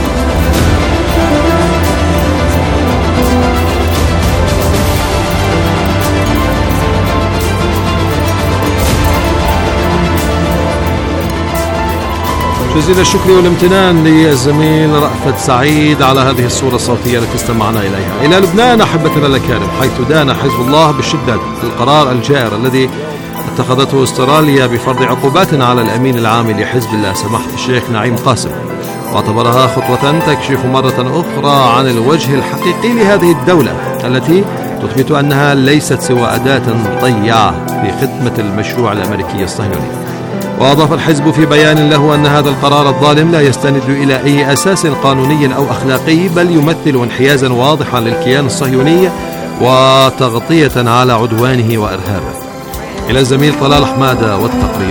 [SPEAKER 5] جزيل الشكر والامتنان للزميل رأفت سعيد على هذه الصورة الصوتية التي استمعنا إليها. إلى لبنان أحبتنا الأكارم، حيث دان حزب الله بالشدة القرار الجائر الذي اتخذته استراليا بفرض عقوبات على الأمين العام لحزب الله سماحة الشيخ نعيم قاسم، واعتبرها خطوة تكشف مرة أخرى عن الوجه الحقيقي لهذه الدولة التي تثبت أنها ليست سوى أداة طيعة في خدمة المشروع الأمريكي الصهيوني. وأضاف الحزب في بيان له أن هذا القرار الظالم لا يستند إلى أي أساس قانوني أو أخلاقي، بل يمثل انحيازا واضحا للكيان الصهيوني وتغطية على عدوانه وإرهابه. إلى الزميل طلال حمادة والتقرير.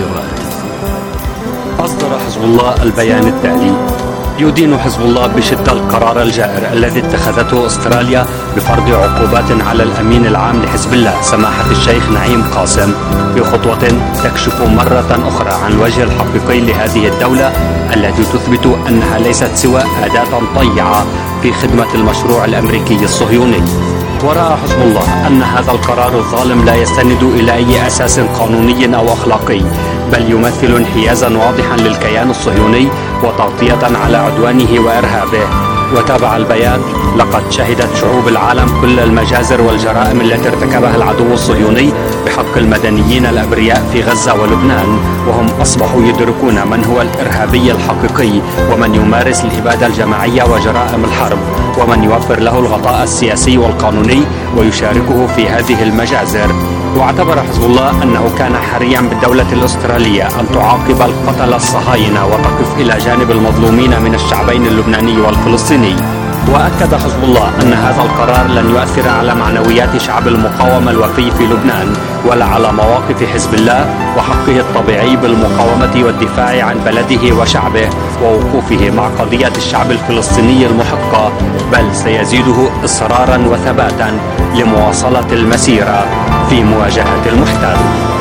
[SPEAKER 14] أصدر حزب الله البيان التالي: يدين حزب الله بشدة القرار الجائر الذي اتخذته استراليا بفرض عقوبات على الأمين العام لحزب الله سماحة الشيخ نعيم قاسم، في خطوة تكشف مرة أخرى عن الوجه الحقيقي لهذه الدولة التي تثبت أنها ليست سوى أداة طيعة في خدمة المشروع الأمريكي الصهيوني. ورأى حزب الله أن هذا القرار الظالم لا يستند إلى أي أساس قانوني أو أخلاقي، بل يمثل انحيازا واضحا للكيان الصهيوني وتغطية على عدوانه وإرهابه. وتابع البيان: لقد شهدت شعوب العالم كل المجازر والجرائم التي ارتكبها العدو الصهيوني بحق المدنيين الأبرياء في غزة ولبنان، وهم أصبحوا يدركون من هو الإرهابي الحقيقي ومن يمارس الإبادة الجماعية وجرائم الحرب، ومن يوفر له الغطاء السياسي والقانوني ويشاركه في هذه المجازر. واعتبر حزب الله أنه كان حريا بالدولة الأسترالية أن تعاقب القتلة الصهاينة وتقف إلى جانب المظلومين من الشعبين اللبناني والفلسطيني. وأكد حزب الله أن هذا القرار لن يؤثر على معنويات شعب المقاومة الوفي في لبنان، ولا على مواقف حزب الله وحقه الطبيعي بالمقاومة والدفاع عن بلده وشعبه ووقوفه مع قضية الشعب الفلسطيني المحقة، بل سيزيده إصرارا وثباتا لمواصلة المسيرة في مواجهة المحتل.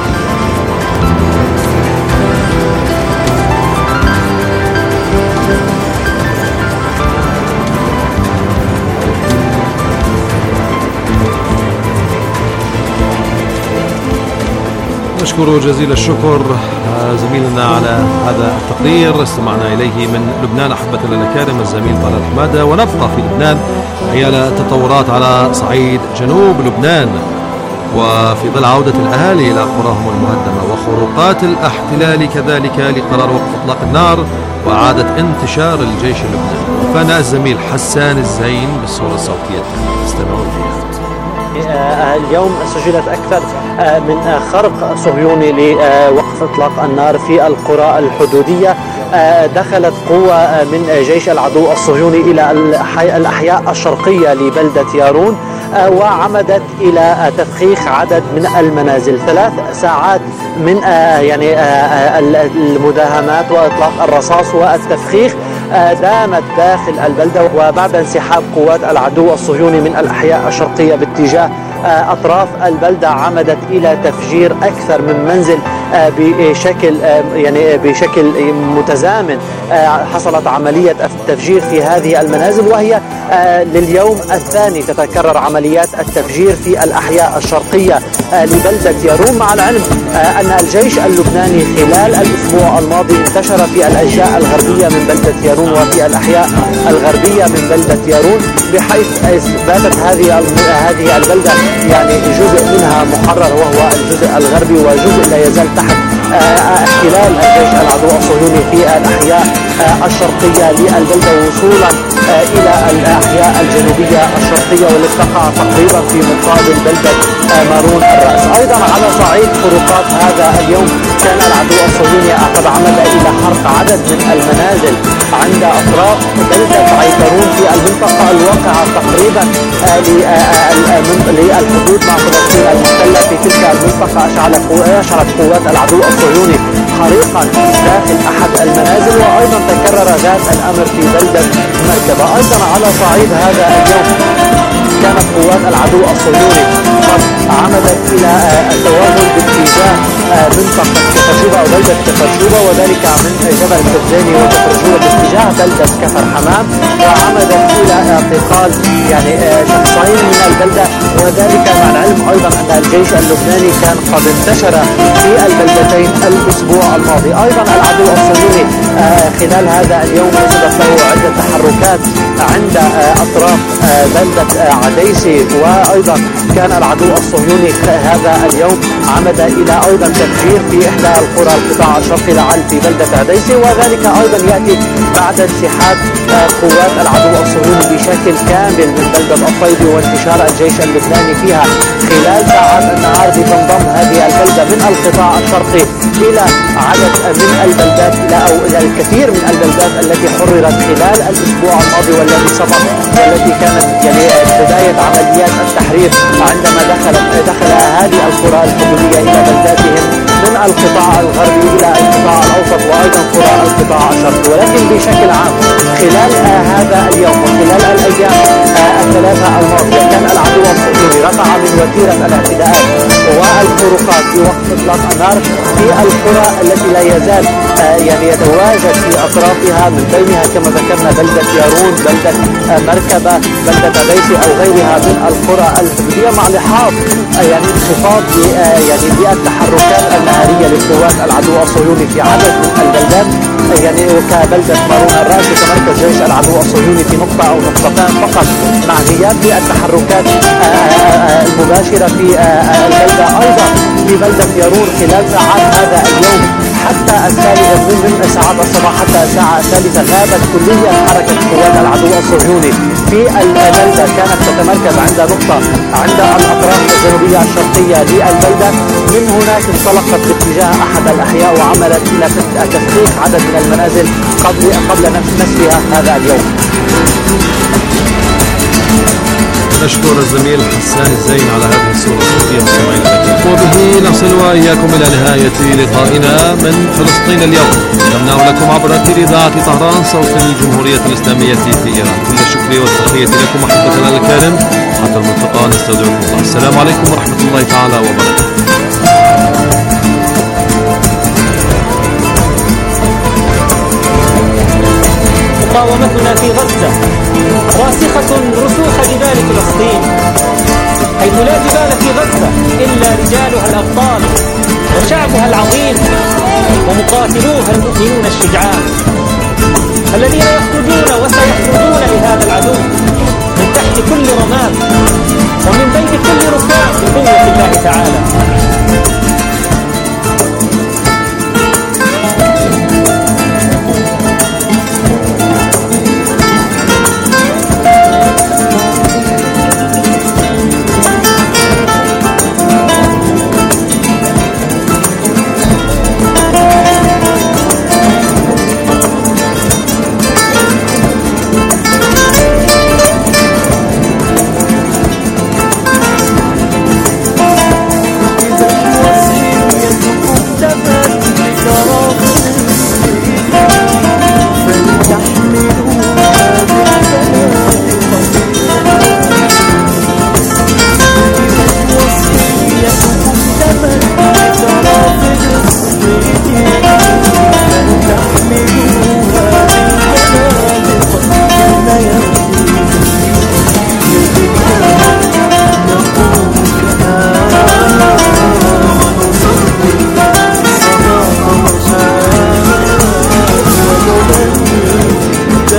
[SPEAKER 5] نشكر جزيل الشكر زميلنا على هذا التقرير استمعنا إليه من لبنان أحبتنا الأكارم الزميل طلال حمادة. ونبقى في لبنان حيال التطورات على صعيد جنوب لبنان، وفي ظل عودة الأهالي إلى قراهم المهدمة وخروقات الاحتلال كذلك لقرار وقف إطلاق النار وإعادة انتشار الجيش اللبناني. وفانا الزميل حسان الزين بالصورة الصوتية استمعوا فيها.
[SPEAKER 15] اليوم سجلت أكثر من خرق صهيوني لوقف إطلاق النار في القرى الحدودية. دخلت قوة من جيش العدو الصهيوني إلى الأحياء الشرقية لبلدة يارون، وعمدت إلى تفخيخ عدد من المنازل. 3 ساعات من المداهمات وإطلاق الرصاص والتفخيخ دامت داخل البلدة، وبعد انسحاب قوات العدو الصهيوني من الأحياء الشرقية باتجاه أطراف البلدة عمدت إلى تفجير أكثر من منزل بشكل متزامن. حصلت عملية التفجير في هذه المنازل، وهي لليوم الثاني تتكرر عمليات التفجير في الأحياء الشرقية لبلدة يارون، مع العلم أن الجيش اللبناني خلال الأسبوع الماضي انتشر في الأجزاء الغربية من بلدة يارون وفي الأحياء الغربية من بلدة يارون، بحيث باتت هذه البلدة جزء منها محرر وهو الجزء الغربي، وجزء لا يزال تحت احتلال الجيش العدو الصهيوني في الأحياء الشرقية للبلدة وصولا إلى الأحياء الجنوبية الشرقية، والتي تقع تقريبا في مقابل بلدة مارون الرأس. أيضا على صعيد خروقات هذا اليوم كان العدو الصهيوني قد عمد إلى حرق عدد من المنازل عند أطراف بلدة عيترون في المنطقة الواقعة تقريبا للحدود مع فلسطين المحتلة. في تلك المنطقة أشعلت قوات العدو الصهيوني حريقا داخل أحد المنازل، وأيضا تكرر ذات الأمر في بلدة مركبة. أيضا على صعيد هذا اليوم كانت قوات العدو الصهيوني قد عمدت إلى التوغل باتجاه منطقة كفرشوبة أو بلدة كفرشوبة، وذلك من جبل كبزاني وكفرشوبة باتجاه بلدة كفر حمام، وعمدت إلى اعتقال شخصين من البلدة، وذلك مع العلم أيضا أن الجيش اللبناني كان قد انتشر في البلدتين الأسبوع الماضي. أيضا العدو الصهيوني خلال هذا اليوم حصلت له عدة تحركات عند أطراف بلدة عديسي، وأيضا كان العدو الصهيوني هذا اليوم عمد إلى أيضا تفجير في إحدى القرى القطاع الشرقي لعل في بلدة عديسي، وذلك أيضا يأتي بعد انسحاب قوات العدو الصهيوني بشكل كامل من بلدة الطيبي وانتشار الجيش اللبناني فيها خلال ساعات النهار، بتنضم هذه البلدة من القطاع الشرقي إلى عدد من البلدات أو إلى الكثير من البلدات التي حررت خلال الأسبوع الماضي والذي سبق، والتي كانت بداية عمليات التحرير عندما دخل أهالي القرى الحدودية إلى بلداتهم من القطاع الغربي إلى القطاع الأوسط وأيضا قرى القطاع الشرقي. ولكن بشكل عام خلال هذا اليوم وخلال الأيام الثلاثة الماضية كان العدو الصهيوني رفع من وتيرة الاعتداءات والخروقات في وقت إطلاق النار في القرى التي لا يزال يتواجد في أطرافها، من بينها كما ذكرنا بلدة يارون، بلدة مركبة، بلدة عديسي أو غيرها من القرى الحدودية، مع لحاظ انخفاض بالتحركات النهارية لقوات العدو الصهيوني في عدد من البلدات، وكبلدة مارون الرأس كمركز جيش العدو الصهيوني في نقطة أو نقطتان فقط، مع غياب التحركات المباشرة في البلدة. أيضا في بلدة يارون خلال ساعات هذا اليوم حتى الثالثة من ساعات الصباح حتى الساعة الثالثة غابت كليا حركة قوات العدو الصهيوني في البلدة، كانت تتمركز عند نقطة عند الأطراف الجنوبية الشرقية للبلدة. من هناك انطلقت باتجاه أحد الأحياء وعملت إلى تفخيخ عدد من المنازل قبل نسفها هذا اليوم.
[SPEAKER 5] نشكر الزميل حسان الزين على هذه الصورة الصوتية مستمعينا، وبه نصل وإياكم إلى نهاية لقائنا من فلسطين اليوم. قدمناه لكم عبر أثير إذاعة طهران صوت الجمهورية الإسلامية في إيران. كل الشكر والتحية لكم أحبتنا الكرام، حتى الملتقى نستودعكم الله. السلام عليكم ورحمة الله تعالى وبركاته.
[SPEAKER 16] مقاومتنا في غزة راسخة رسوخ جبال فلسطين، حيث لا جبال في غزة إلا رجالها الأبطال وشعبها العظيم ومقاتلوها المؤمنون الشجعان، الذين يخرجون وسيخرجون لهذا العدو من تحت كل رماد ومن بين كل ركام بقوة الله تعالى.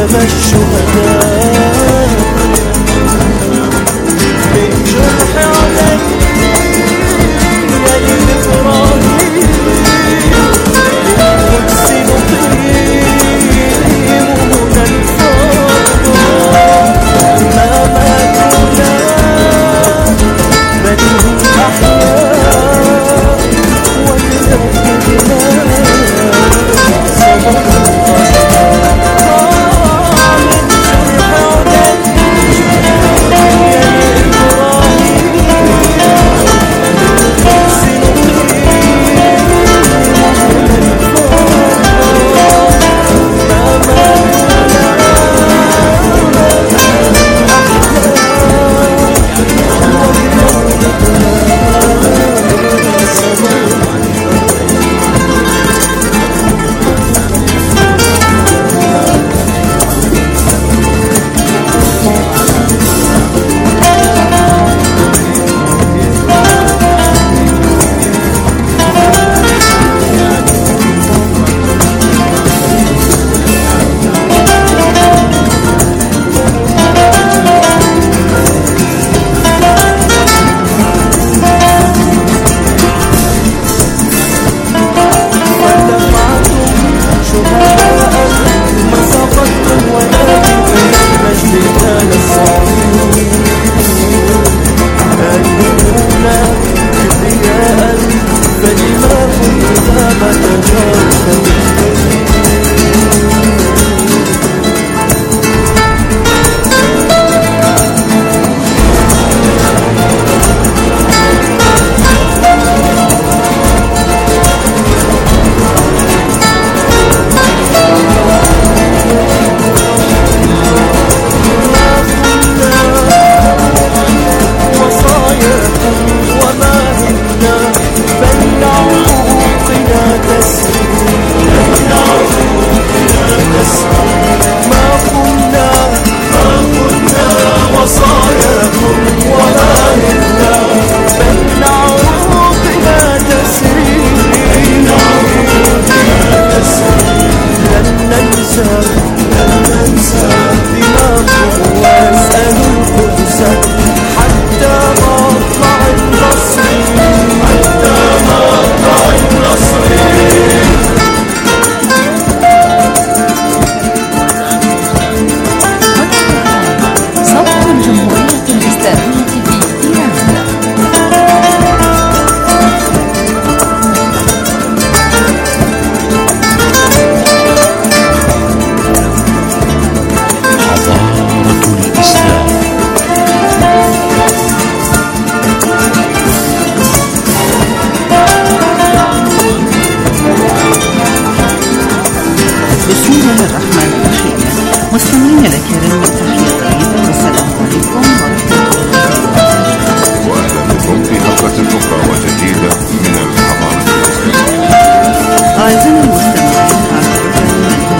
[SPEAKER 3] دم الشهداء من جرح علي لإبراهيم للقدس نقيم هنا الفرض ما ماتنا بل هم أحياء ولأجلنا صبر
[SPEAKER 1] بسم الله الرحمن الرحيم. مستمعينا الكرام، تحية